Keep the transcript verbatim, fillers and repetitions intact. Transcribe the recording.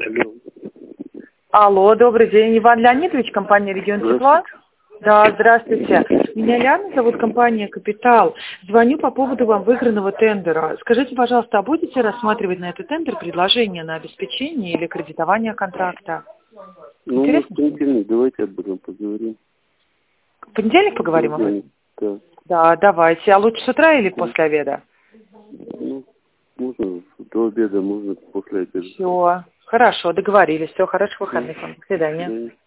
Алло. Алло, добрый день. Иван Леонидович, компания «Регион Тепла». Да, здравствуйте. Меня Яна зовут, компания «Капитал». Звоню по поводу вам выигранного тендера. Скажите, пожалуйста, а будете рассматривать на этот тендер предложение на обеспечение или кредитование контракта? Ну, Интересно? в понедельник давайте об этом поговорим. В понедельник поговорим об этом? Да. Да, давайте. А лучше с утра или после обеда? Ну, можно до обеда, можно после обеда. Все. Хорошо, договорились. Все, хороших выходных вам. До свидания. Да.